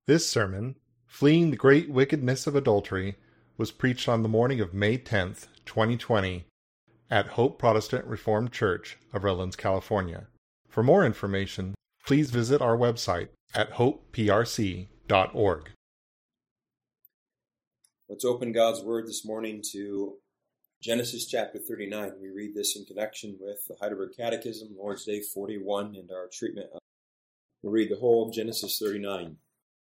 This sermon, Fleeing the Great Wickedness of Adultery, was preached on the morning of May 10th, 2020, at Hope Protestant Reformed Church of Redlands, California. For more information, please visit our website at hopeprc.org. Let's open God's Word this morning to Genesis chapter 39. We read this in connection with the Heidelberg Catechism, Lord's Day 41, and our treatment. We'll read the whole of Genesis 39.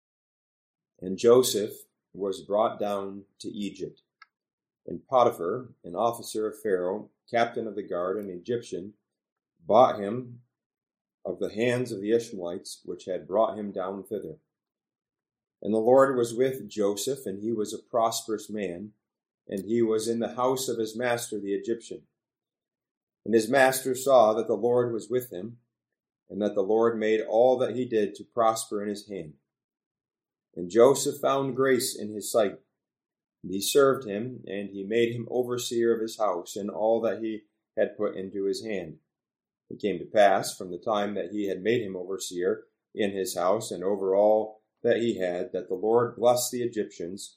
And Joseph was brought down to Egypt. And Potiphar, an officer of Pharaoh, captain of the guard, an Egyptian, bought him of the hands of the Ishmaelites, which had brought him down thither. And the Lord was with Joseph, and he was a prosperous man, and he was in the house of his master the Egyptian. And his master saw that the Lord was with him, and that the Lord made all that he did to prosper in his hand. And Joseph found grace in his sight. And he served him, and he made him overseer of his house, and all that he had put into his hand. It came to pass, from the time that he had made him overseer in his house, and over all that he had, that the Lord blessed the Egyptian's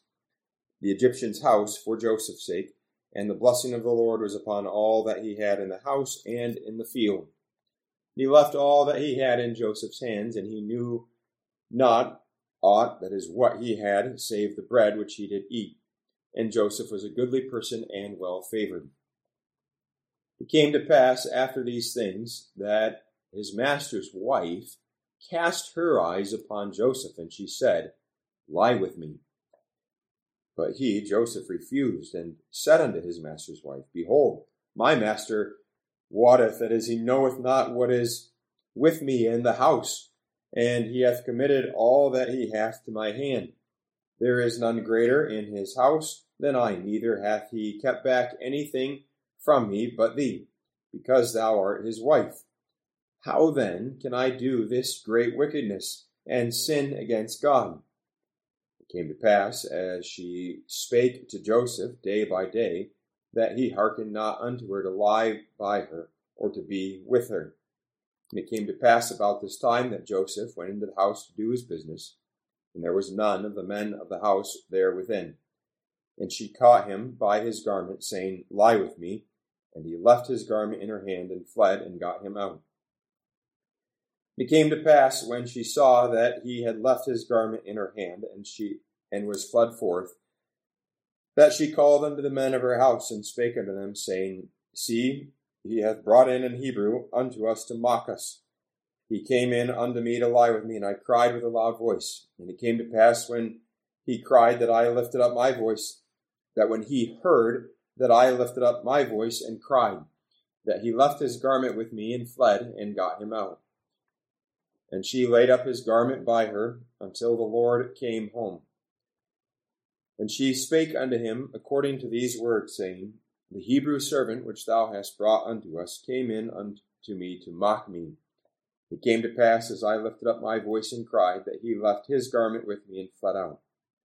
house for Joseph's sake, and the blessing of the Lord was upon all that he had in the house and in the field. And he left all that he had in Joseph's hands, and he knew not aught, that is what he had, save the bread which he did eat. And Joseph was a goodly person and well favored. It came to pass after these things that his master's wife cast her eyes upon Joseph, and she said, Lie with me. But he, Joseph, refused, and said unto his master's wife, Behold, my master wotteth, that is, he knoweth not what is with me in the house, and he hath committed all that he hath to my hand. There is none greater in his house than I, neither hath he kept back anything from me but thee, because thou art his wife. How then can I do this great wickedness, and sin against God? It came to pass, as she spake to Joseph day by day, that he hearkened not unto her to lie by her, or to be with her. And it came to pass about this time that Joseph went into the house to do his business, and there was none of the men of the house there within. And she caught him by his garment, saying, Lie with me. And he left his garment in her hand, and fled, and got him out. It came to pass, when she saw that he had left his garment in her hand, and was fled forth, that she called unto the men of her house, and spake unto them, saying, See, he hath brought in an Hebrew unto us to mock us. He came in unto me to lie with me, and I cried with a loud voice. And it came to pass, when he cried, that I lifted up my voice, that when he heard that I lifted up my voice and cried, that he left his garment with me, and fled, and got him out. And she laid up his garment by her, until the Lord came home. And she spake unto him according to these words, saying, The Hebrew servant which thou hast brought unto us came in unto me to mock me. It came to pass, as I lifted up my voice and cried, that he left his garment with me and fled out.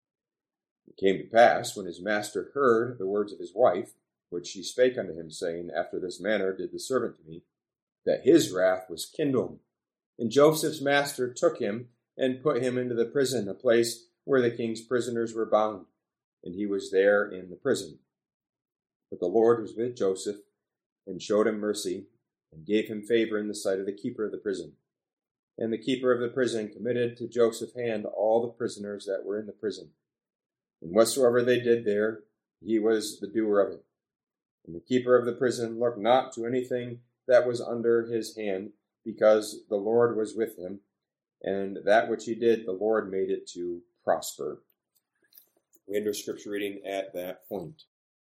It came to pass, when his master heard the words of his wife, which she spake unto him, saying, After this manner did the servant to me, that his wrath was kindled. And Joseph's master took him, and put him into the prison, a place where the king's prisoners were bound. And he was there in the prison. But the Lord was with Joseph, and showed him mercy, and gave him favor in the sight of the keeper of the prison. And the keeper of the prison committed to Joseph's hand all the prisoners that were in the prison. And whatsoever they did there, he was the doer of it. And the keeper of the prison looked not to anything that was under his hand, because the Lord was with him, and that which he did, the Lord made it to prosper. We end our scripture reading at that point.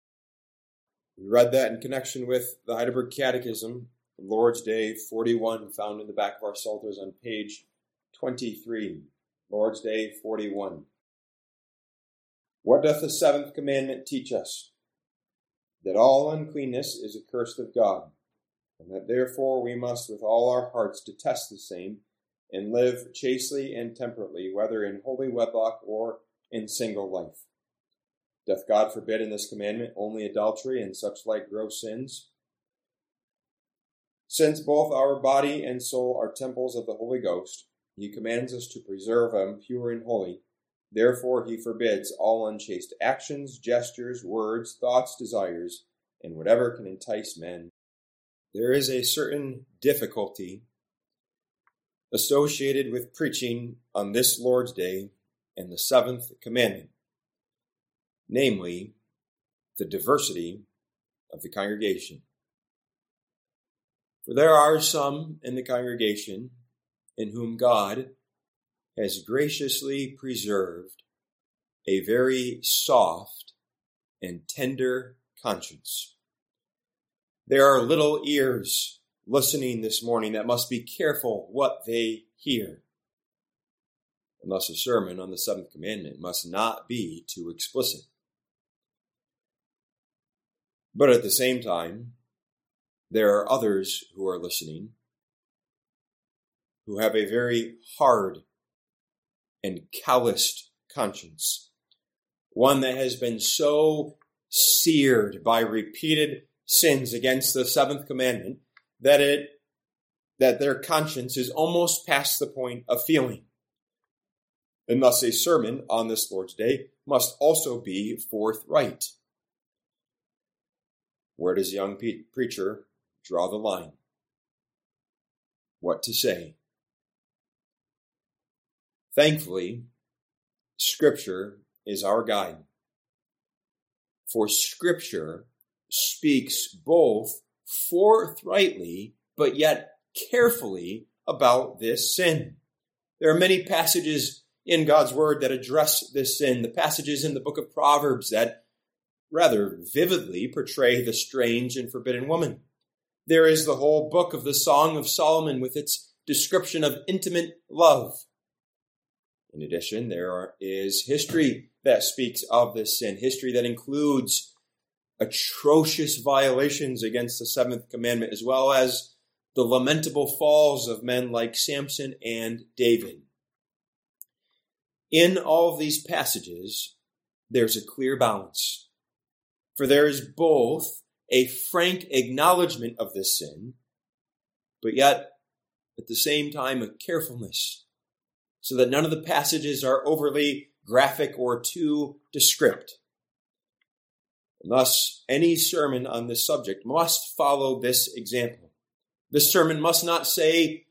We read that in connection with the Heidelberg Catechism, Lord's Day 41, found in the back of our Psalters on page 23. Lord's Day 41. What doth the seventh commandment teach us? That all uncleanness is accursed of God, and that therefore we must with all our hearts detest the same, and live chastely and temperately, whether in holy wedlock or in single life. Doth God forbid in this commandment only adultery and such like gross sins? Since both our body and soul are temples of the Holy Ghost, He commands us to preserve them pure and holy. Therefore, he forbids all unchaste actions, gestures, words, thoughts, desires, and whatever can entice men. There is a certain difficulty associated with preaching on this Lord's Day and the seventh commandment, namely, the diversity of the congregation. For there are some in the congregation in whom God has graciously preserved a very soft and tender conscience. There are little ears listening this morning that must be careful what they hear. And thus a sermon on the seventh commandment must not be too explicit. But at the same time, there are others who are listening who have a very hard and calloused conscience, one that has been so seared by repeated sins against the seventh commandment that their conscience is almost past the point of feeling. And thus a sermon on this Lord's Day must also be forthright. Where does a young preacher draw the line? What to say? Thankfully, Scripture is our guide. For Scripture speaks both forthrightly, but yet carefully about this sin. There are many passages in God's Word that address this sin. The passages in the book of Proverbs that rather vividly portray the strange and forbidden woman. There is the whole book of the Song of Solomon with its description of intimate love. In addition, there is history that speaks of this sin, history that includes atrocious violations against the seventh commandment, as well as the lamentable falls of men like Samson and David. In all of these passages, there's a clear balance, for there is both a frank acknowledgement of this sin, but yet, at the same time, a carefulness, so that none of the passages are overly graphic or too descriptive. And thus, any sermon on this subject must follow this example. This sermon must say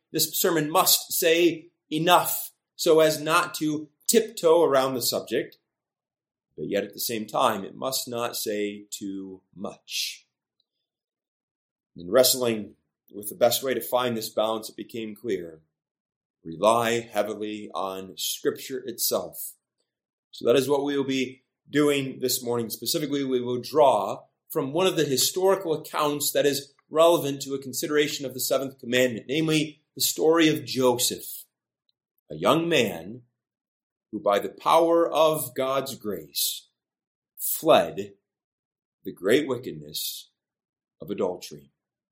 enough so as not to tiptoe around the subject, but yet at the same time, it must not say too much. In wrestling with the best way to find this balance, it became clear: rely heavily on Scripture itself. So that is what we will be doing this morning. Specifically, we will draw from one of the historical accounts that is relevant to a consideration of the seventh commandment, namely the story of Joseph, a young man who by the power of God's grace fled the great wickedness of adultery.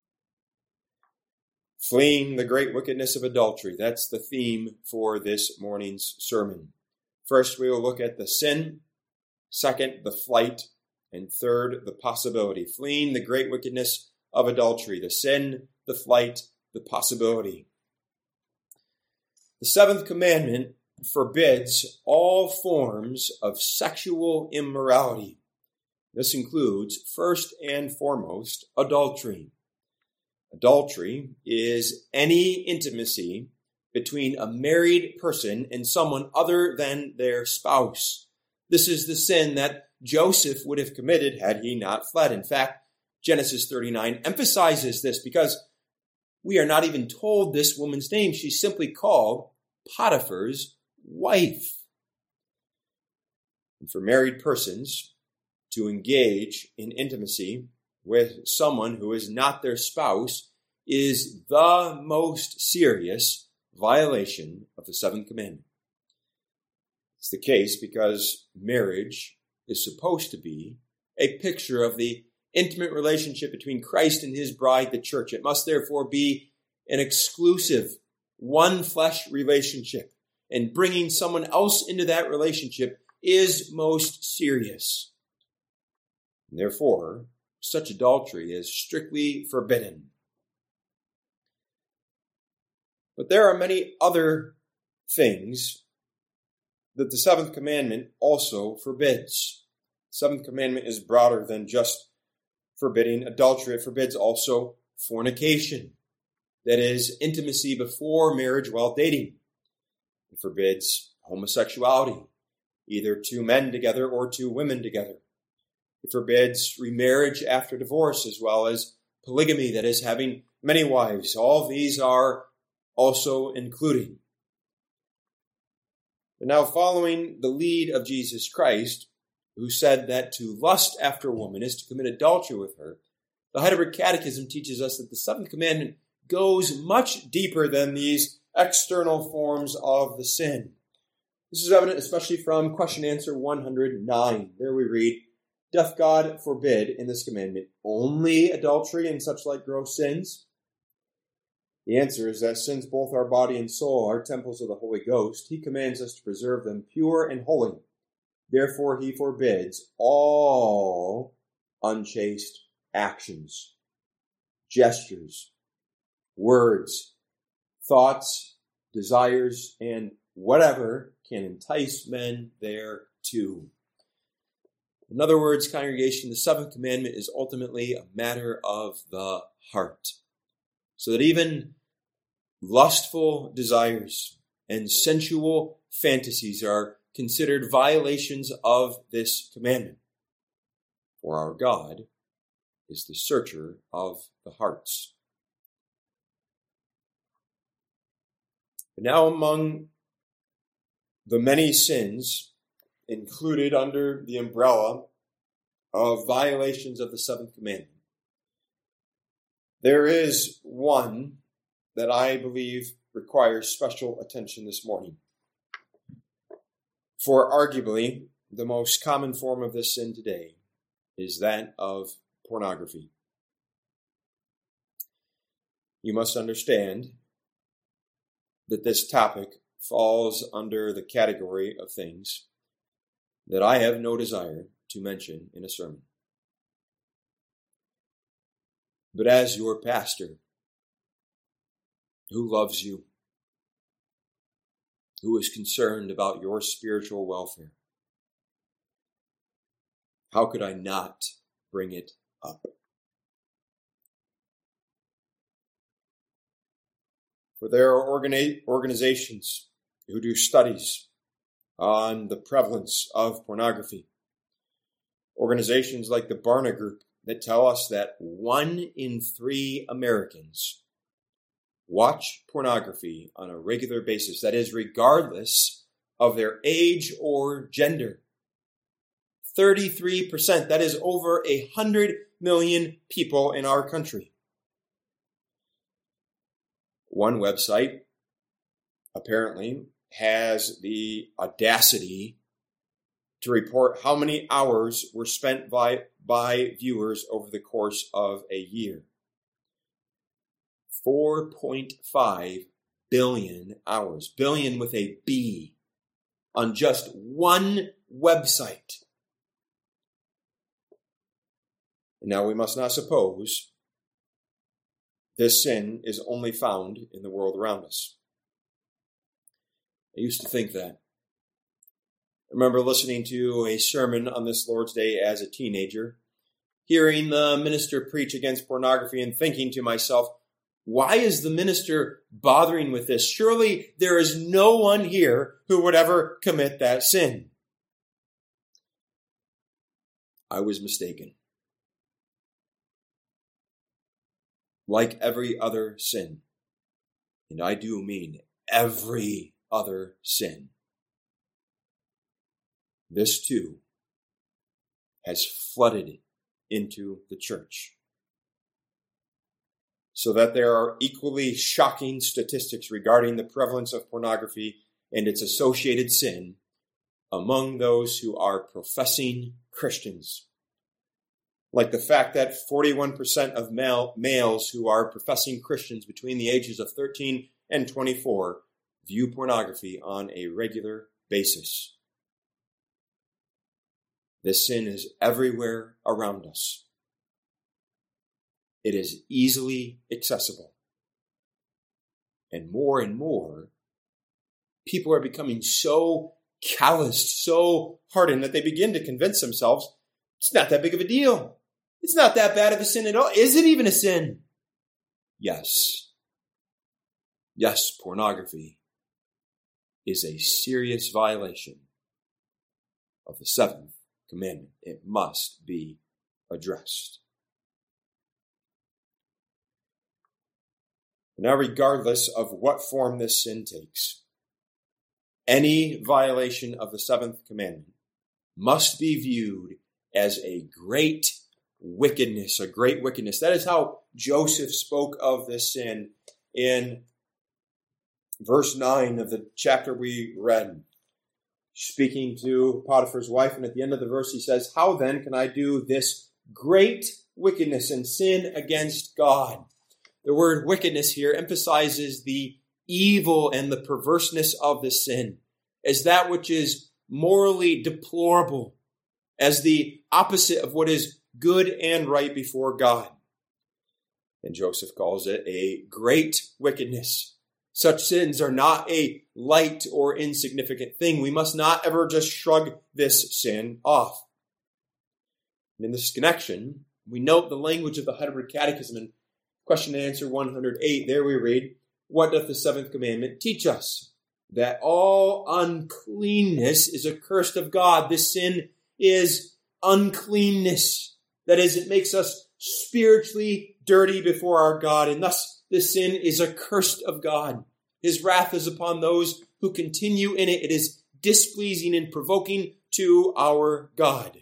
Fleeing the great wickedness of adultery. That's the theme for this morning's sermon. First, we will look at the sin. Second, the flight. And third, the possibility. Fleeing the great wickedness of adultery. The sin, the flight, the possibility. The seventh commandment forbids all forms of sexual immorality. This includes, first and foremost, adultery. Adultery is any intimacy between a married person and someone other than their spouse. This is the sin that Joseph would have committed had he not fled. In fact, Genesis 39 emphasizes this because we are not even told this woman's name. She's simply called Potiphar's wife. And for married persons to engage in intimacy with someone who is not their spouse is the most serious violation of the seventh commandment. It's the case because marriage is supposed to be a picture of the intimate relationship between Christ and his bride, the church. It must therefore be an exclusive, one flesh relationship, and bringing someone else into that relationship is most serious. And therefore, such adultery is strictly forbidden. But there are many other things that the seventh commandment also forbids. The seventh commandment is broader than just forbidding adultery. It forbids also fornication, that is, intimacy before marriage while dating. It forbids homosexuality, either two men together or two women together. It forbids remarriage after divorce, as well as polygamy, that is, having many wives. All these are also included. But now, following the lead of Jesus Christ, who said that to lust after a woman is to commit adultery with her, the Heidelberg Catechism teaches us that the seventh commandment goes much deeper than these external forms of the sin. This is evident especially from question answer 109. There we read, "Doth God forbid in this commandment only adultery and such like gross sins?" The answer is that since both our body and soul are temples of the Holy Ghost, he commands us to preserve them pure and holy. Therefore he forbids all unchaste actions, gestures, words, thoughts, desires, and whatever can entice men thereto. In other words, congregation, the seventh commandment is ultimately a matter of the heart. So that even lustful desires and sensual fantasies are considered violations of this commandment. For our God is the searcher of the hearts. But now, among the many sins included under the umbrella of violations of the seventh commandment, there is one that I believe requires special attention this morning. For arguably, the most common form of this sin today is that of pornography. You must understand that this topic falls under the category of things that I have no desire to mention in a sermon. But as your pastor, who loves you, who is concerned about your spiritual welfare, how could I not bring it up? For there are organizations who do studies on the prevalence of pornography. Organizations like the Barna Group that tell us that 1 in 3 Americans watch pornography on a regular basis. That is, regardless of their age or gender. 33%, that is over 100 million people in our country. One website apparently has the audacity to report how many hours were spent by viewers over the course of a year. 4.5 billion hours, billion with a B, on just one website. And now we must not suppose this sin is only found in the world around us. I used to think that. I remember listening to a sermon on this Lord's Day as a teenager, hearing the minister preach against pornography and thinking to myself, why is the minister bothering with this? Surely there is no one here who would ever commit that sin. I was mistaken. Like every other sin, and I do mean every other sin, this too has flooded into the church. So that there are equally shocking statistics regarding the prevalence of pornography and its associated sin among those who are professing Christians. Like the fact that 41% of males who are professing Christians between the ages of 13 and 24 view pornography on a regular basis. This sin is everywhere around us. It is easily accessible. And more, people are becoming so calloused, so hardened that they begin to convince themselves it's not that big of a deal. It's not that bad of a sin at all. Is it even a sin? Yes. Yes, pornography is a serious violation of the seventh commandment. It must be addressed. Now, regardless of what form this sin takes, any violation of the seventh commandment must be viewed as a great wickedness, a great wickedness. That is how Joseph spoke of this sin in verse 9 of the chapter we read, speaking to Potiphar's wife. And at the end of the verse, he says, "How then can I do this great wickedness and sin against God?" The word wickedness here emphasizes the evil and the perverseness of the sin as that which is morally deplorable, as the opposite of what is good and right before God. And Joseph calls it a great wickedness. Such sins are not a light or insignificant thing. We must not ever just shrug this sin off. And in this connection, we note the language of the Heidelberg Catechism in question and answer 108. There we read, "What doth the seventh commandment teach us? That all uncleanness is accursed of God." This sin is uncleanness. That is, it makes us spiritually dirty before our God, and thus this sin is accursed of God. His wrath is upon those who continue in it. It is displeasing and provoking to our God.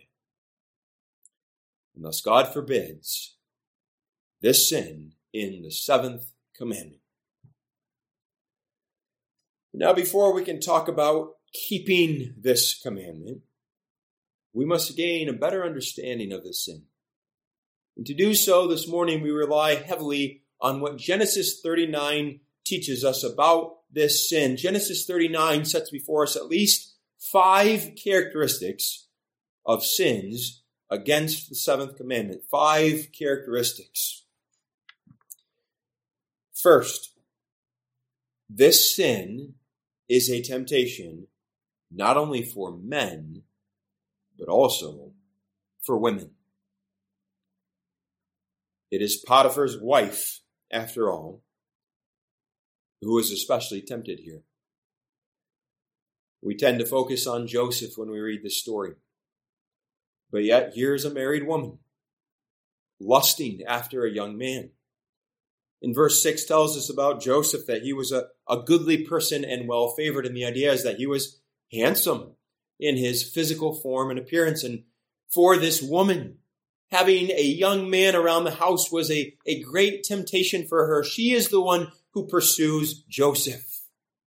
And thus God forbids this sin in the seventh commandment. Now, before we can talk about keeping this commandment, we must gain a better understanding of this sin. And to do so, this morning we rely heavily on what Genesis 39 teaches us about this sin. Genesis 39 sets before us at least 5 characteristics of sins against the seventh commandment. 5 characteristics. First, this sin is a temptation not only for men, but also for women. It is Potiphar's wife, after all, who is especially tempted here. We tend to focus on Joseph when we read this story. But yet, here's a married woman lusting after a young man. In verse 6 tells us about Joseph that he was a goodly person and well-favored, and the idea is that he was handsome in his physical form and appearance. And for this woman, having a young man around the house was a great temptation for her. She is the one who pursues Joseph.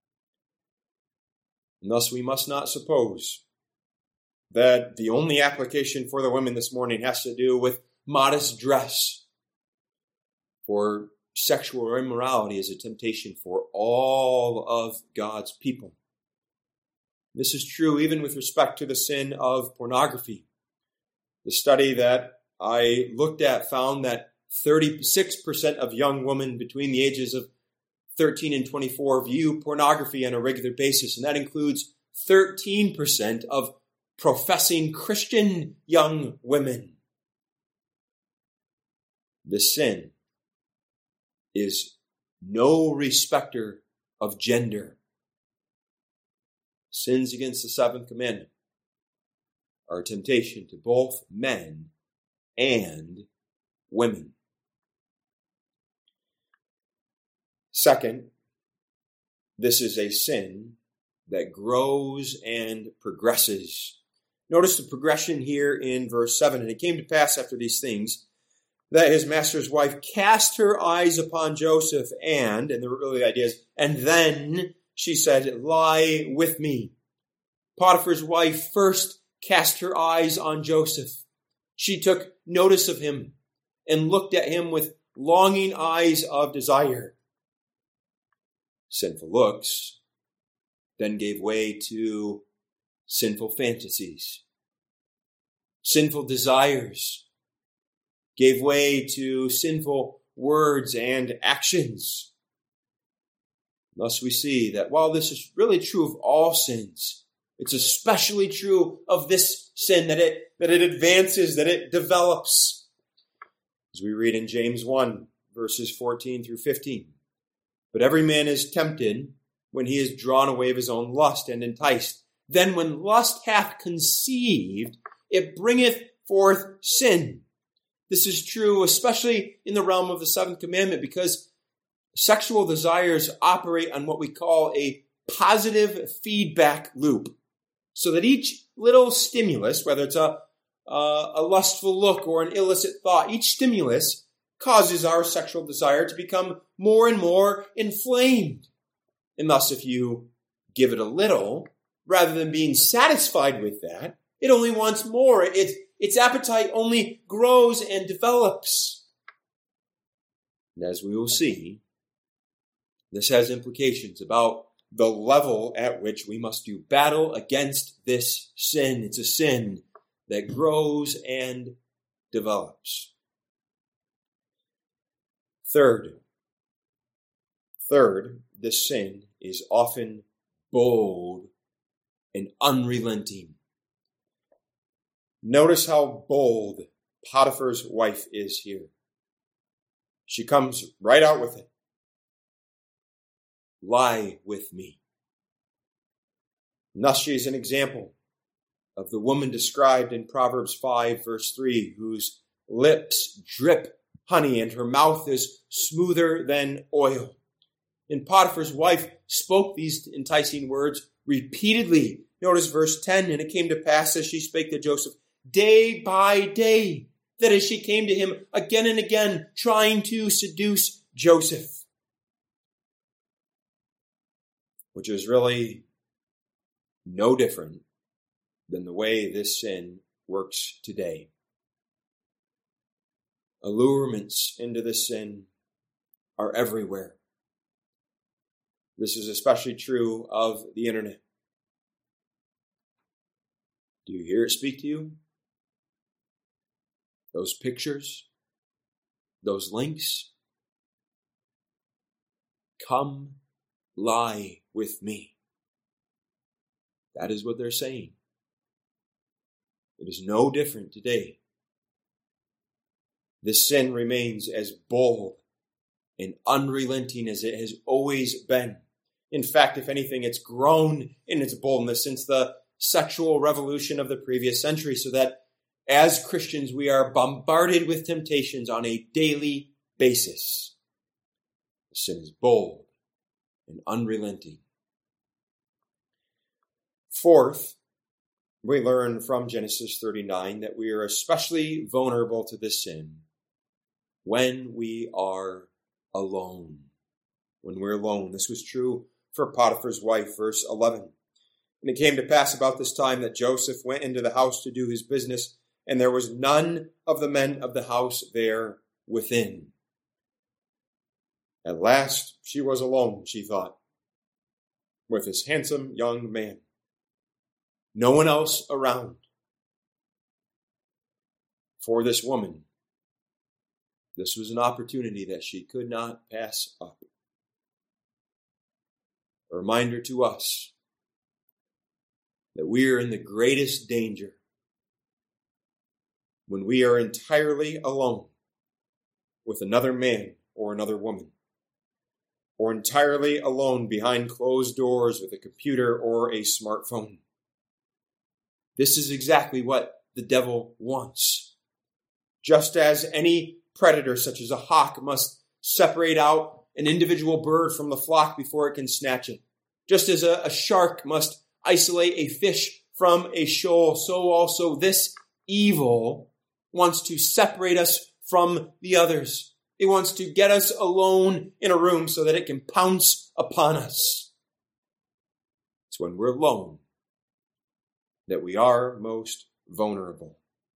And thus we must not suppose that the only application for the women this morning has to do with modest dress. For sexual immorality is a temptation for all of God's people. This is true even with respect to the sin of pornography. The study that I looked at found that 36% of young women between the ages of 13 and 24 view pornography on a regular basis, and that includes 13% of professing Christian young women. This sin is no respecter of gender. Sins against the seventh commandment are a temptation to both men and women. Second, this is a sin that grows and progresses. Notice the progression here in verse 7. "And it came to pass after these things that his master's wife cast her eyes upon Joseph and the idea is, and then she said, 'Lie with me.'" Potiphar's wife first cast her eyes on Joseph. She took notice of him and looked at him with longing eyes of desire. Sinful looks then gave way to sinful fantasies. Sinful desires gave way to sinful words and actions. Thus we see that while this is really true of all sins, it's especially true of this sin, that it advances, that it develops. As we read in James 1, verses 14 through 15. But every man is tempted when he is drawn away of his own lust and enticed. Then when lust hath conceived, it bringeth forth sin. This is true especially in the realm of the seventh commandment, because sexual desires operate on what we call a positive feedback loop. So that each little stimulus, whether it's a lustful look or an illicit thought, each stimulus causes our sexual desire to become more and more inflamed. And thus, if you give it a little, rather than being satisfied with that, it only wants more. Its appetite only grows and develops. And as we will see, this has implications about the level at which we must do battle against this sin. It's a sin that grows and develops. Third, this sin is often bold and unrelenting. Notice how bold Potiphar's wife is here. She comes right out with it. Lie with me. And thus she is an example of the woman described in Proverbs 5, verse 3, whose lips drip honey and her mouth is smoother than oil. And Potiphar's wife spoke these enticing words repeatedly. Notice verse 10, and it came to pass as she spake to Joseph day by day, that as she came to him again and again, trying to seduce Joseph. Which is really no different than the way this sin works today. Allurements into this sin are everywhere. This is especially true of the internet. Do you hear it speak to you? Those pictures, those links. Come lie with me. That is what they're saying. It is no different today. This sin remains as bold and unrelenting as it has always been. In fact, if anything, it's grown in its boldness since the sexual revolution of the previous century, so that as Christians we are bombarded with temptations on a daily basis. The sin is bold and unrelenting. Fourth, we learn from Genesis 39 that we are especially vulnerable to this sin when we are alone. When we're alone. This was true for Potiphar's wife, verse 11. And it came to pass about this time that Joseph went into the house to do his business, and there was none of the men of the house there within. At last she was alone, she thought, with this handsome young man. No one else around. For this woman, this was an opportunity that she could not pass up. A reminder to us that we are in the greatest danger when we are entirely alone with another man or another woman, or entirely alone behind closed doors with a computer or a smartphone. This is exactly what the devil wants. Just as any predator, such as a hawk, must separate out an individual bird from the flock before it can snatch it. Just as a shark must isolate a fish from a shoal, so also this evil wants to separate us from the others. It wants to get us alone in a room so that it can pounce upon us. It's when we're alone that we are most vulnerable.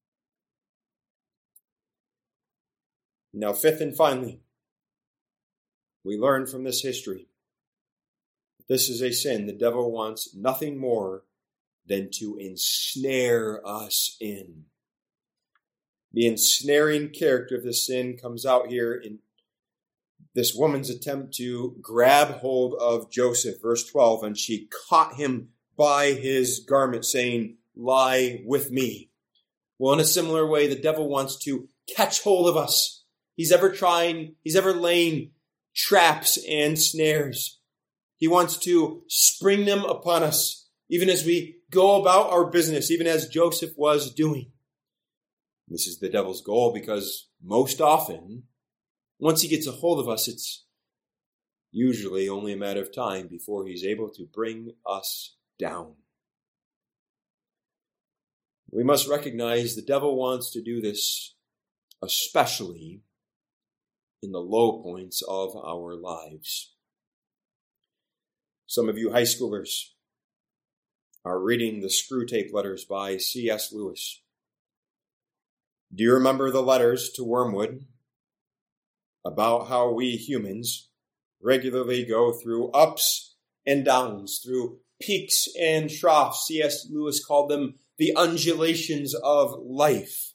Now, fifth and finally, we learn from this history that this is a sin the devil wants nothing more than to ensnare us in. The ensnaring character of this sin comes out here in this woman's attempt to grab hold of Joseph. Verse 12, and she caught him by his garment, saying, lie with me. Well, in a similar way, the devil wants to catch hold of us. He's ever laying traps and snares. He wants to spring them upon us, even as we go about our business, even as Joseph was doing. This is the devil's goal because most often, once he gets a hold of us, it's usually only a matter of time before he's able to bring us down. We must recognize the devil wants to do this, especially in the low points of our lives. Some of you high schoolers are reading the Screwtape Letters by C.S. Lewis. Do you remember the letters to Wormwood about how we humans regularly go through ups and downs, through peaks and troughs? C.S. Lewis called them the undulations of life.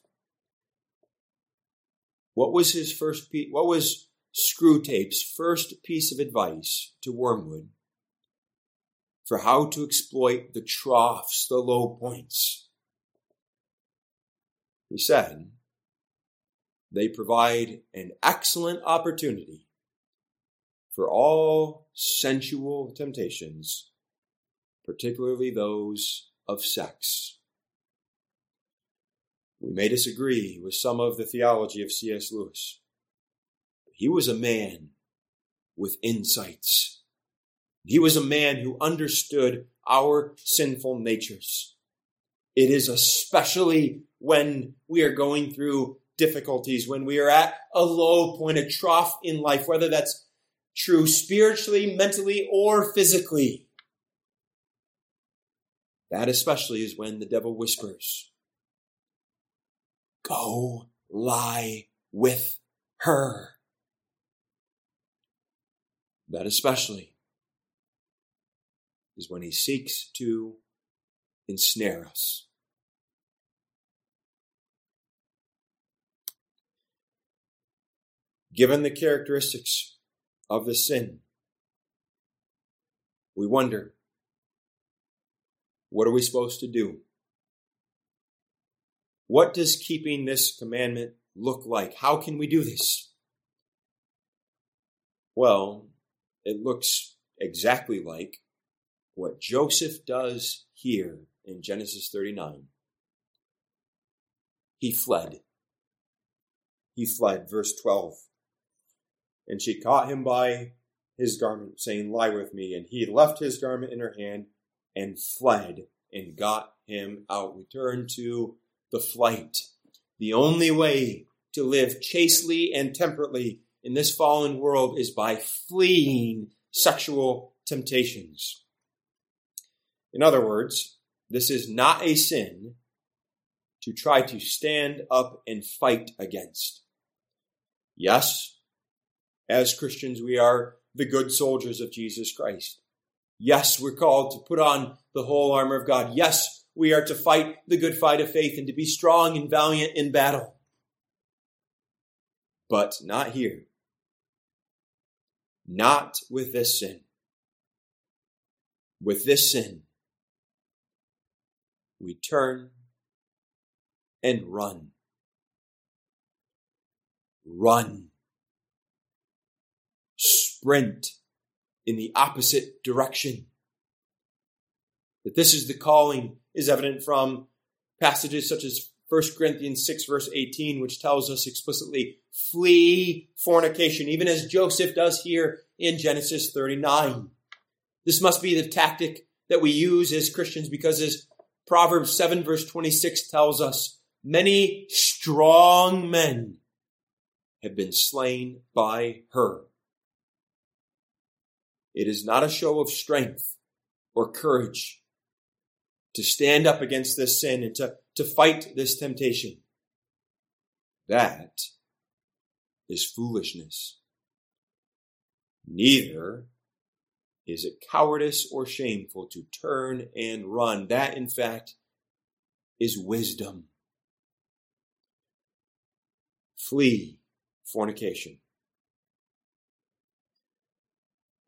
What was Screwtape's first piece of advice to Wormwood for how to exploit the troughs, the low points? He said, they provide an excellent opportunity for all sensual temptations, particularly those of sex. We may disagree with some of the theology of C.S. Lewis. He was a man with insights. He was a man who understood our sinful natures. It is especially when we are going through difficulties, when we are at a low point, a trough in life, whether that's true spiritually, mentally, or physically. That especially is when the devil whispers, go lie with her. That especially is when he seeks to ensnare us. Given the characteristics of the sin, we wonder, what are we supposed to do? What does keeping this commandment look like? How can we do this? Well, it looks exactly like what Joseph does here in Genesis 39. He fled. He fled, verse 12. And she caught him by his garment, saying, lie with me. And he left his garment in her hand and fled and got him out. We turn to the flight. The only way to live chastely and temperately in this fallen world is by fleeing sexual temptations. In other words, this is not a sin to try to stand up and fight against. Yes, as Christians, we are the good soldiers of Jesus Christ. Yes, we're called to put on the whole armor of God. Yes, we are to fight the good fight of faith and to be strong and valiant in battle. But not here. Not with this sin. With this sin, we turn and run. Run. Sprint in the opposite direction. That this is the calling is evident from passages such as 1 Corinthians 6 verse 18, which tells us explicitly, flee fornication, even as Joseph does here in Genesis 39. This must be the tactic that we use as Christians because as Proverbs 7 verse 26 tells us, many strong men have been slain by her. It is not a show of strength or courage to stand up against this sin and to fight this temptation. That is foolishness. Neither is it cowardice or shameful to turn and run. That, in fact, is wisdom. Flee fornication.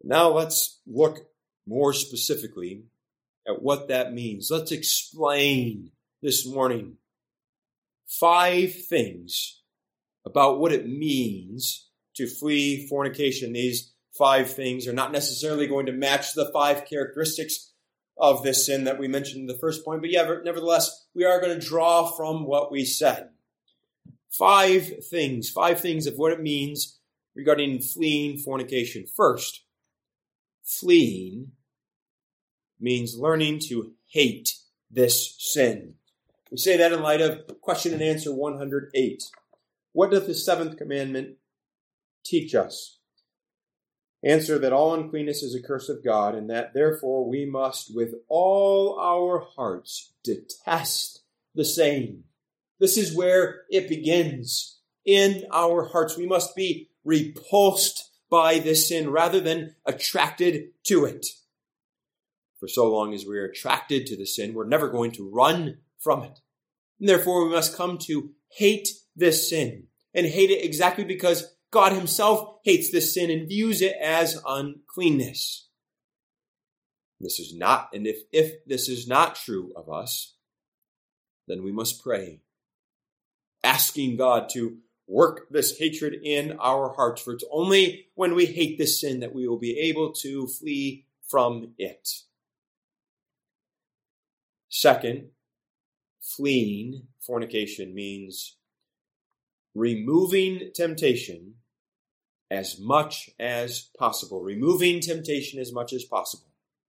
Now let's look more specifically at what that means. Let's explain this morning 5 things about what it means to flee fornication. These 5 things are not necessarily going to match the 5 characteristics of this sin that we mentioned in the first point, but nevertheless, we are going to draw from what we said. 5 things of what it means regarding fleeing fornication. First, fleeing means learning to hate this sin. We say that in light of question and answer 108. What does the 7th commandment teach us? Answer, that all uncleanness is a curse of God, and that therefore we must with all our hearts detest the same. This is where it begins. In our hearts, we must be repulsed by this sin rather than attracted to it. For so long as we are attracted to the sin, we're never going to run from it. And therefore, we must come to hate this sin, and hate it exactly because God himself hates this sin and views it as uncleanness. If this is not true of us, then we must pray, asking God to work this hatred in our hearts, for it's only when we hate this sin that we will be able to flee from it. Second, fleeing fornication means removing temptation as much as possible. Removing temptation as much as possible.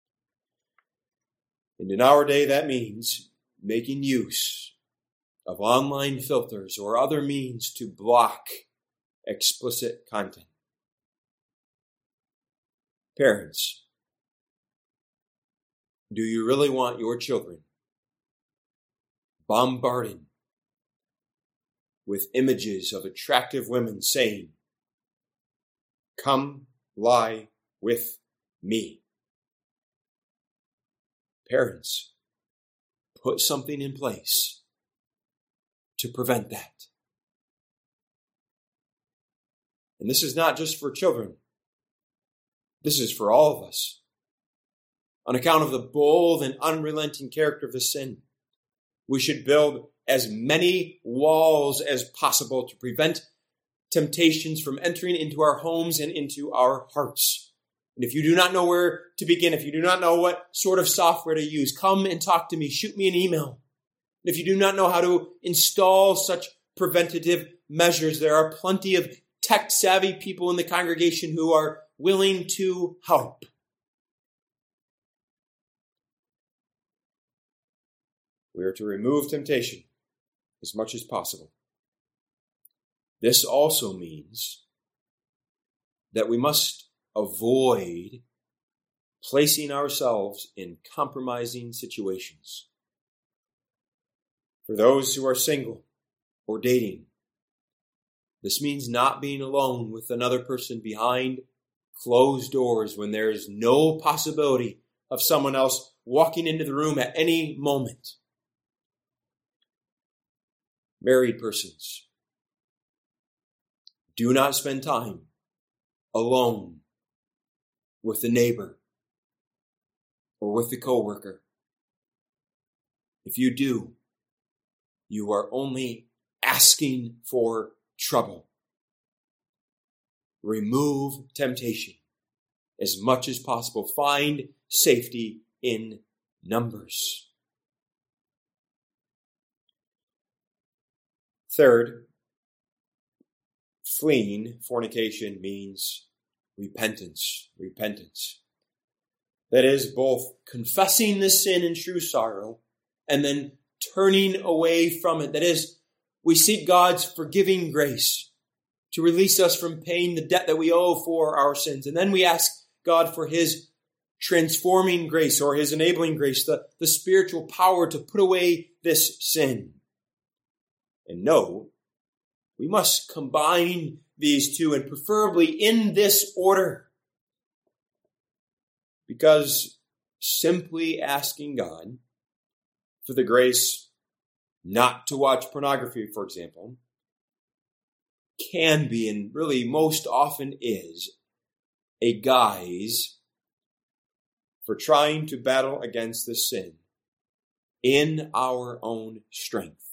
And in our day, that means making use of online filters or other means to block explicit content. Parents, do you really want your children bombarded with images of attractive women saying, "Come lie with me"? Parents, put something in place to prevent that. And this is not just for children. This is for all of us. On account of the bold and unrelenting character of the sin, we should build as many walls as possible to prevent temptations from entering into our homes and into our hearts. And if you do not know where to begin, if you do not know what sort of software to use, come and talk to me. Shoot me an email. And if you do not know how to install such preventative measures, there are plenty of tech-savvy people in the congregation who are willing to help. We are to remove temptation as much as possible. This also means that we must avoid placing ourselves in compromising situations. For those who are single or dating, this means not being alone with another person behind closed doors when there is no possibility of someone else walking into the room at any moment. Married persons, do not spend time alone with the neighbor or with the coworker. If you do, you are only asking for trouble. Remove temptation as much as possible. Find safety in numbers. Third, fleeing fornication means repentance. Repentance. That is both confessing the sin in true sorrow and then turning away from it. That is, we seek God's forgiving grace to release us from paying the debt that we owe for our sins. And then we ask God for his transforming grace or his enabling grace, the spiritual power to put away this sin. And no, we must combine these two, and preferably in this order. Because simply asking God for the grace not to watch pornography, for example, can be, and really most often is, a guise for trying to battle against this sin in our own strength.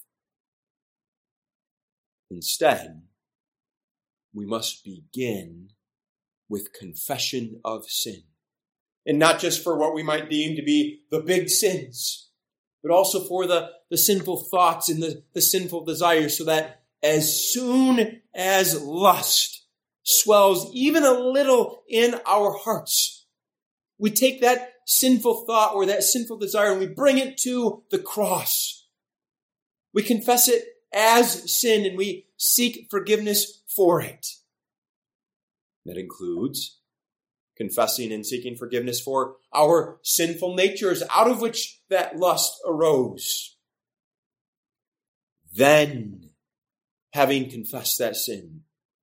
Instead, we must begin with confession of sin. And not just for what we might deem to be the big sins, but also for the sinful thoughts and the sinful desires, so that as soon as lust swells even a little in our hearts, we take that sinful thought or that sinful desire and we bring it to the cross. We confess it as sin and we seek forgiveness for it. That includes confessing and seeking forgiveness for our sinful natures out of which that lust arose. Then, having confessed that sin,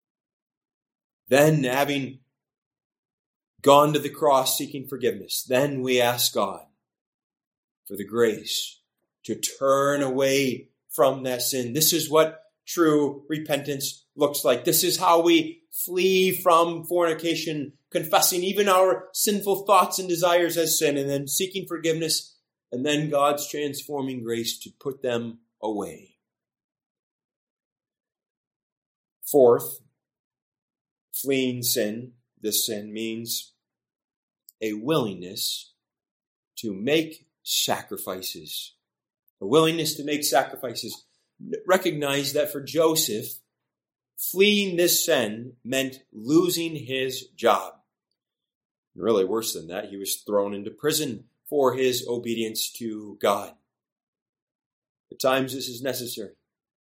then having gone to the cross seeking forgiveness, then we ask God for the grace to turn away from that sin. This is what true repentance looks like. This is how we flee from fornication, confessing even our sinful thoughts and desires as sin, and then seeking forgiveness, and then God's transforming grace to put them away. Fourth, fleeing sin, this sin means a willingness to make sacrifices. A willingness to make sacrifices. Recognize that for Joseph, fleeing this sin meant losing his job. And really worse than that, he was thrown into prison for his obedience to God. At times this is necessary.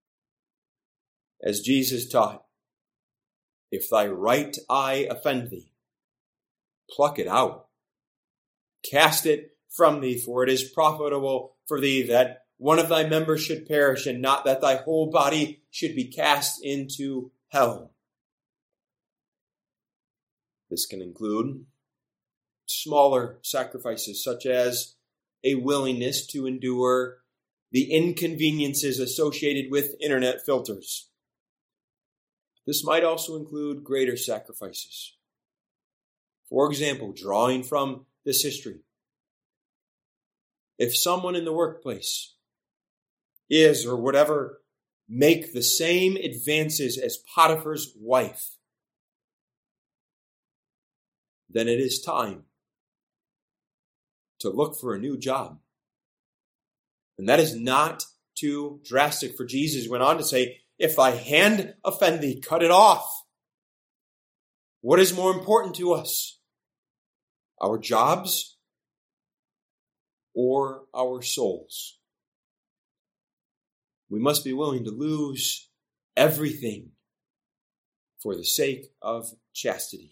As Jesus taught, if thy right eye offend thee, pluck it out. Cast it from thee, for it is profitable for thee that one of thy members should perish, and not that thy whole body should be cast into hell. This can include smaller sacrifices, such as a willingness to endure the inconveniences associated with internet filters. This might also include greater sacrifices. For example, drawing from this history, if someone in the workplace is or would ever make the same advances as Potiphar's wife, then it is time to look for a new job. And that is not too drastic, for Jesus went on to say, if thy hand offend thee, cut it off. What is more important to us? Our jobs or our souls? We must be willing to lose everything for the sake of chastity.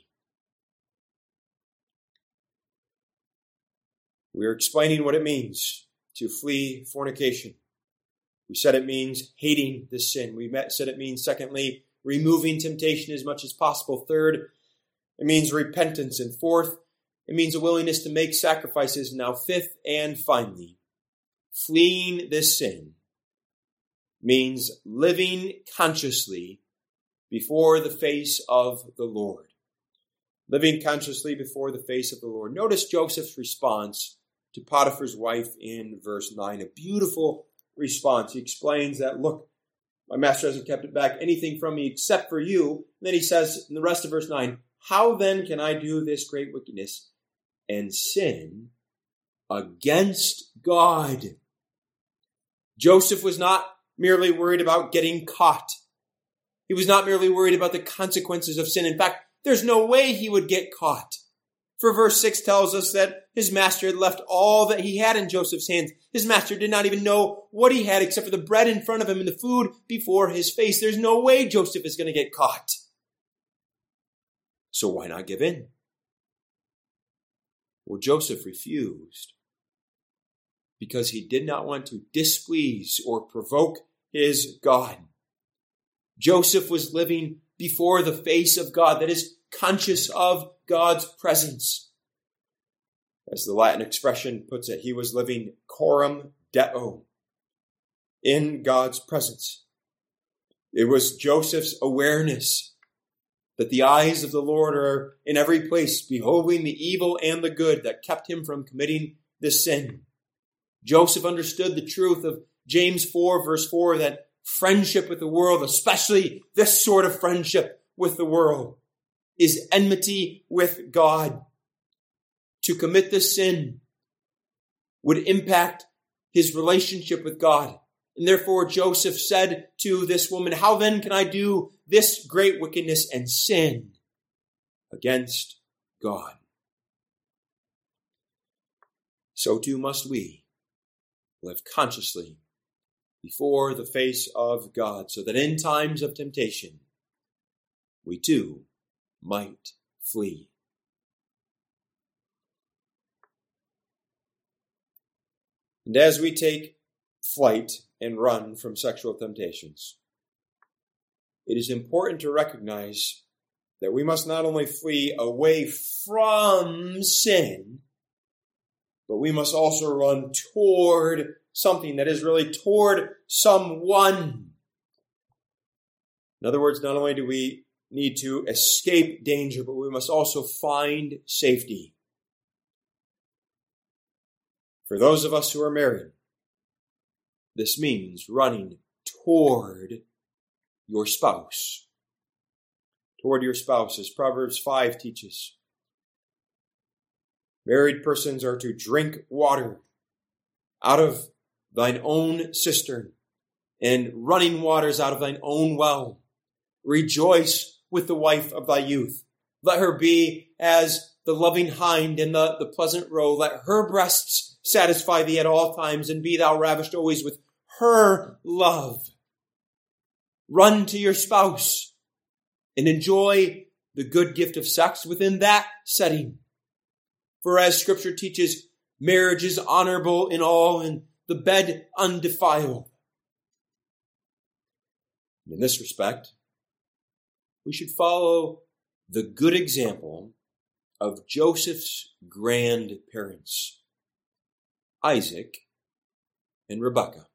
We are explaining what it means to flee fornication. We said it means hating the sin. We said it means, secondly, removing temptation as much as possible. Third, it means repentance. And fourth, it means a willingness to make sacrifices. Now, fifth and finally, fleeing this sin means living consciously before the face of the Lord. Living consciously before the face of the Lord. Notice Joseph's response to Potiphar's wife in verse 9. A beautiful response. He explains that, look, my master hasn't kept it back anything from me except for you. And then he says in the rest of verse 9, how then can I do this great wickedness and sin against God? Joseph was not merely worried about getting caught. He was not merely worried about the consequences of sin. In fact, there's no way he would get caught. For verse 6 tells us that his master had left all that he had in Joseph's hands. His master did not even know what he had except for the bread in front of him and the food before his face. There's no way Joseph is going to get caught. So why not give in? Well, Joseph refused because he did not want to displease or provoke his God. Joseph was living before the face of God, that is, conscious of God's presence. As the Latin expression puts it, he was living coram Deo, in God's presence. It was Joseph's awareness that the eyes of the Lord are in every place, beholding the evil and the good that kept him from committing this sin. Joseph understood the truth of James 4, verse 4, that friendship with the world, especially this sort of friendship with the world, is enmity with God. To commit this sin would impact his relationship with God. And therefore Joseph said to this woman, how then can I do this great wickedness and sin against God? So too must we live consciously before the face of God, so that in times of temptation, we too might flee. And as we take flight and run from sexual temptations, it is important to recognize that we must not only flee away from sin, but we must also run toward something that is really toward someone. In other words, not only do we need to escape danger, but we must also find safety. For those of us who are married, this means running toward your spouse. Toward your spouse, as Proverbs 5 teaches. Married persons are to drink water out of thine own cistern, and running waters out of thine own well. Rejoice with the wife of thy youth. Let her be as the loving hind in the pleasant roe. Let her breasts satisfy thee at all times, and be thou ravished always with her love. Run to your spouse and enjoy the good gift of sex within that setting. For as Scripture teaches, marriage is honorable in all, and the bed undefiled. In this respect, we should follow the good example of Joseph's grandparents, Isaac and Rebekah.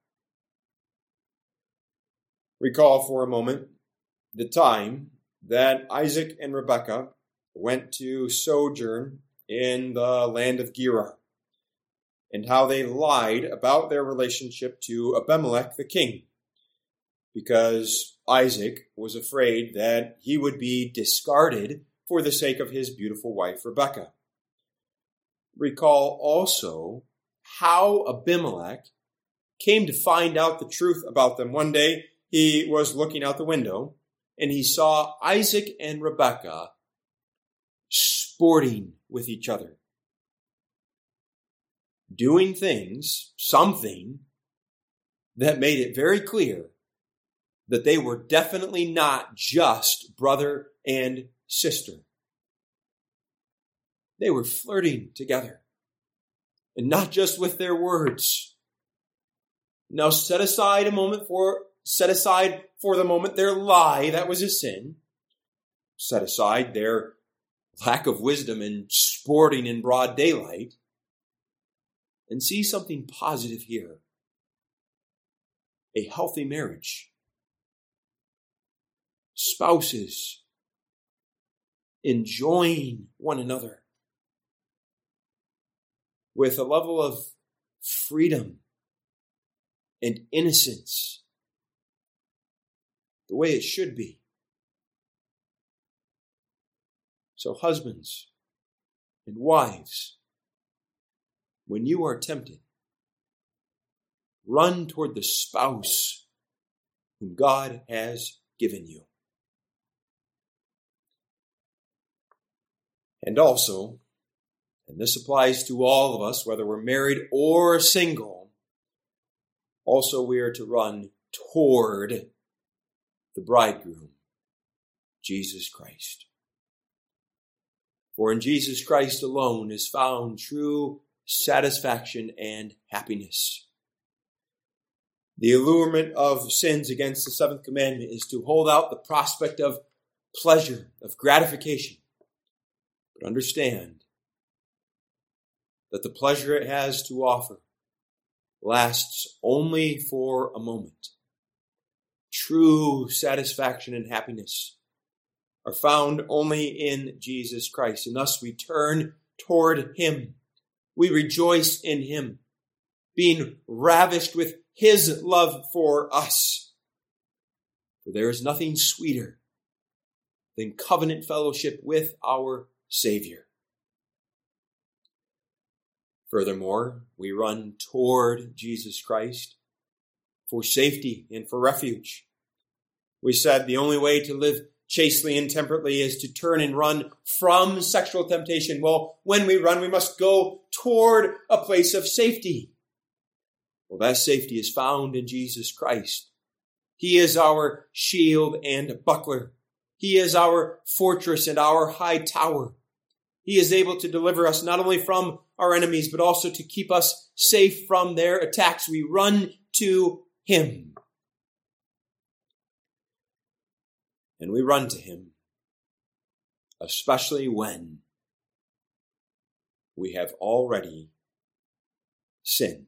Recall for a moment the time that Isaac and Rebekah went to sojourn in the land of Gerar, and how they lied about their relationship to Abimelech the king, because Isaac was afraid that he would be discarded for the sake of his beautiful wife Rebekah. Recall also how Abimelech came to find out the truth about them. One day he was looking out the window and he saw Isaac and Rebekah sporting with each other, doing things, something that made it very clear that they were definitely not just brother and sister. They were flirting together, and not just with their words. Now set aside for the moment their lie, that was a sin. Set aside their lack of wisdom in sporting in broad daylight, and see something positive here. A healthy marriage. Spouses enjoying one another with a level of freedom and innocence, the way it should be. So husbands and wives, when you are tempted, run toward the spouse whom God has given you. And also, and this applies to all of us, whether we're married or single, also we are to run toward the bridegroom, Jesus Christ. For in Jesus Christ alone is found true satisfaction and happiness. The allurement of sins against the seventh commandment is to hold out the prospect of pleasure, of gratification. But understand that the pleasure it has to offer lasts only for a moment. True satisfaction and happiness are found only in Jesus Christ. And thus we turn toward him. We rejoice in him, being ravished with his love for us. For there is nothing sweeter than covenant fellowship with our Savior. Furthermore, we run toward Jesus Christ for safety and for refuge. We said the only way to live chastely and temperately is to turn and run from sexual temptation. Well, when we run, we must go toward a place of safety. Well, that safety is found in Jesus Christ. He is our shield and buckler. He is our fortress and our high tower. He is able to deliver us not only from our enemies, but also to keep us safe from their attacks. We run to him. And we run to him, especially when we have already sinned.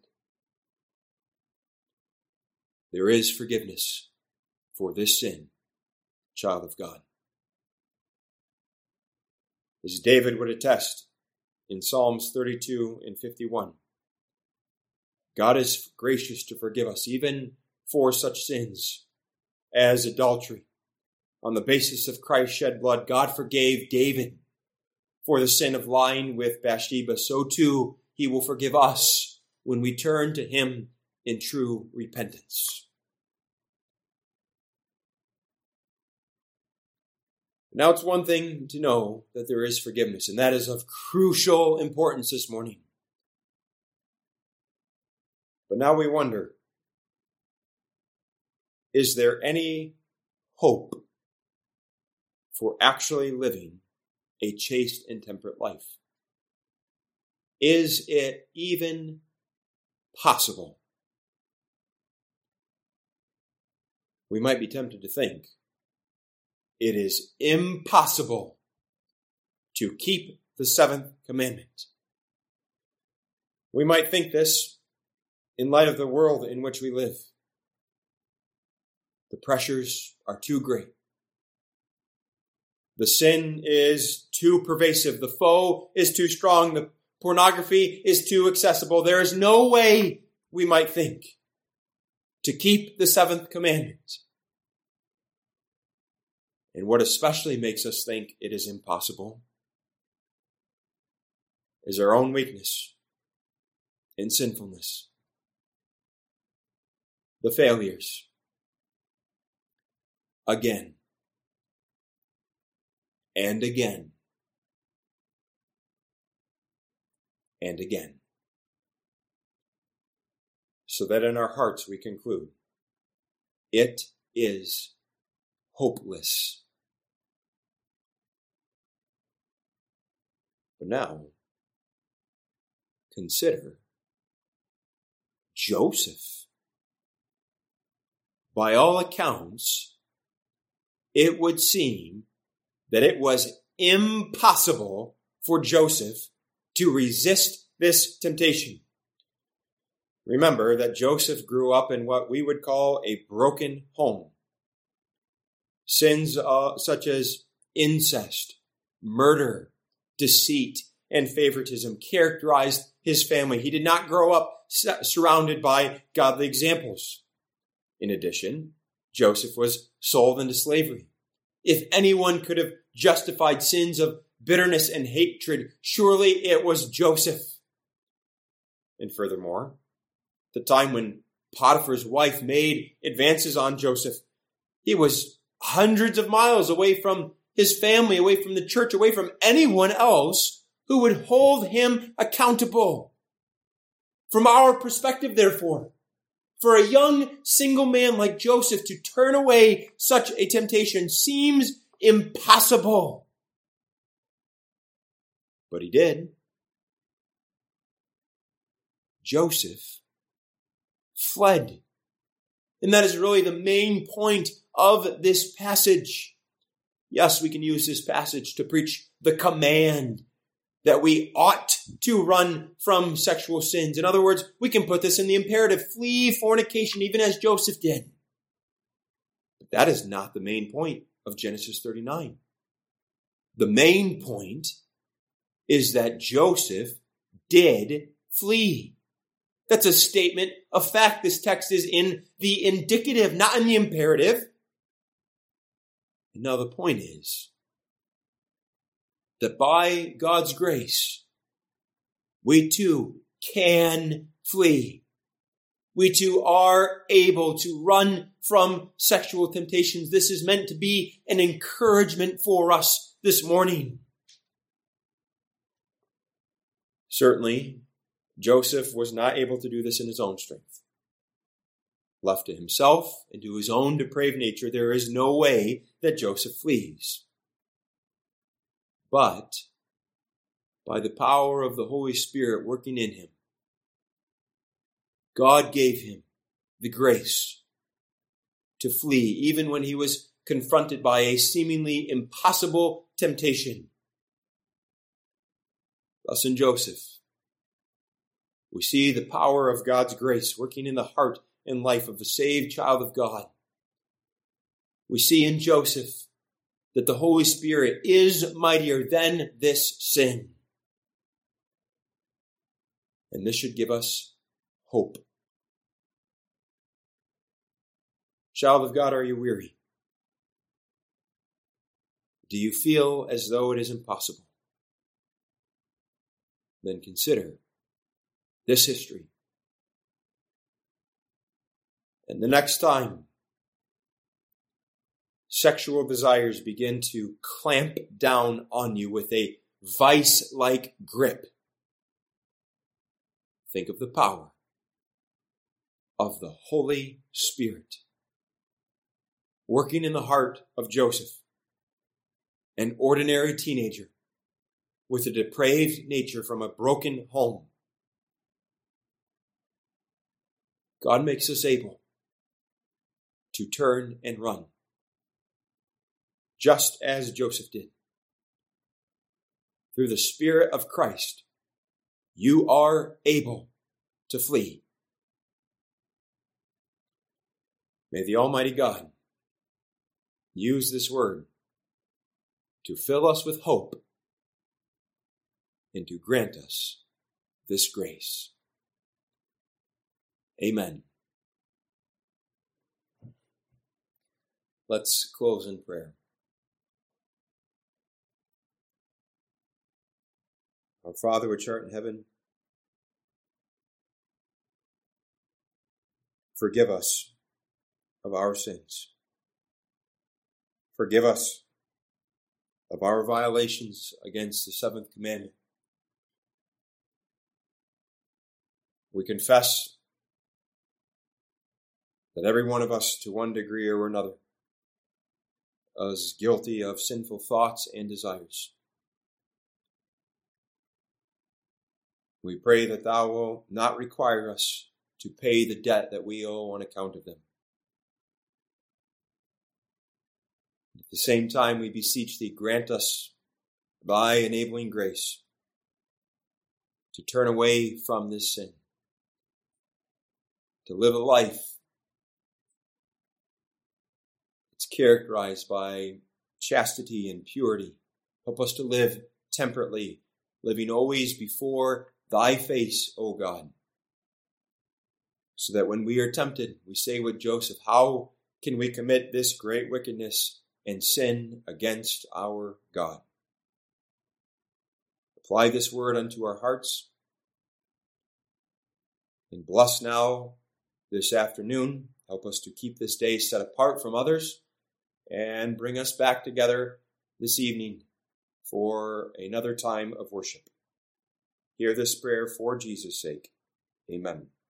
There is forgiveness for this sin, child of God. As David would attest in Psalms 32 and 51, God is gracious to forgive us even for such sins as adultery. On the basis of Christ's shed blood, God forgave David for the sin of lying with Bathsheba. So too, he will forgive us when we turn to him in true repentance. Now, it's one thing to know that there is forgiveness, and that is of crucial importance this morning. But now we wonder, is there any hope for actually living a chaste and temperate life? Is it even possible? We might be tempted to think it is impossible to keep the seventh commandment. We might think this in light of the world in which we live. The pressures are too great. The sin is too pervasive. The foe is too strong. The pornography is too accessible. There is no way, we might think, to keep the seventh commandment. And what especially makes us think it is impossible is our own weakness and sinfulness. The failures. Again. And again. And again. So that in our hearts we conclude, it is hopeless. But now, consider Joseph. By all accounts, it would seem that it was impossible for Joseph to resist this temptation. Remember that Joseph grew up in what we would call a broken home. Sins such as incest, murder, deceit, and favoritism characterized his family. He did not grow up surrounded by godly examples. In addition, Joseph was sold into slavery. If anyone could have justified sins of bitterness and hatred, surely it was Joseph. And furthermore, the time when Potiphar's wife made advances on Joseph, he was hundreds of miles away from his family, away from the church, away from anyone else who would hold him accountable. From our perspective, therefore, for a young single man like Joseph to turn away such a temptation seems impossible. But he did. Joseph fled. And that is really the main point of this passage. Yes, we can use this passage to preach the command that we ought to run from sexual sins. In other words, we can put this in the imperative, flee fornication, even as Joseph did. But that is not the main point of Genesis 39. The main point is that Joseph did flee. That's a statement of fact. This text is in the indicative, not in the imperative. And now the point is that by God's grace, we too can flee. We too are able to run from sexual temptations. This is meant to be an encouragement for us this morning. Certainly, Joseph was not able to do this in his own strength. Left to himself and to his own depraved nature, there is no way that Joseph flees. But by the power of the Holy Spirit working in him, God gave him the grace to flee, even when he was confronted by a seemingly impossible temptation. Thus in Joseph, we see the power of God's grace working in the heart and life of a saved child of God. We see in Joseph that the Holy Spirit is mightier than this sin. And this should give us hope. Child of God, are you weary? Do you feel as though it is impossible? Then consider this history. And the next time sexual desires begin to clamp down on you with a vice-like grip, think of the power of the Holy Spirit working in the heart of Joseph, an ordinary teenager with a depraved nature from a broken home. God makes us able to turn and run, just as Joseph did. Through the Spirit of Christ, you are able to flee. May the Almighty God use this word to fill us with hope and to grant us this grace. Amen. Let's close in prayer. Our Father which art in heaven, forgive us of our sins. Forgive us of our violations against the seventh commandment. We confess that every one of us, to one degree or another, is guilty of sinful thoughts and desires. We pray that thou wilt not require us to pay the debt that we owe on account of them. At the same time, we beseech thee, grant us thy enabling grace to turn away from this sin, to live a life that's characterized by chastity and purity. Help us to live temperately, living always before thy face, O God, so that when we are tempted, we say with Joseph, how can we commit this great wickedness and sin against our God? Apply this word unto our hearts, and bless now this afternoon. Help us to keep this day set apart from others, and bring us back together this evening for another time of worship. Hear this prayer for Jesus' sake. Amen.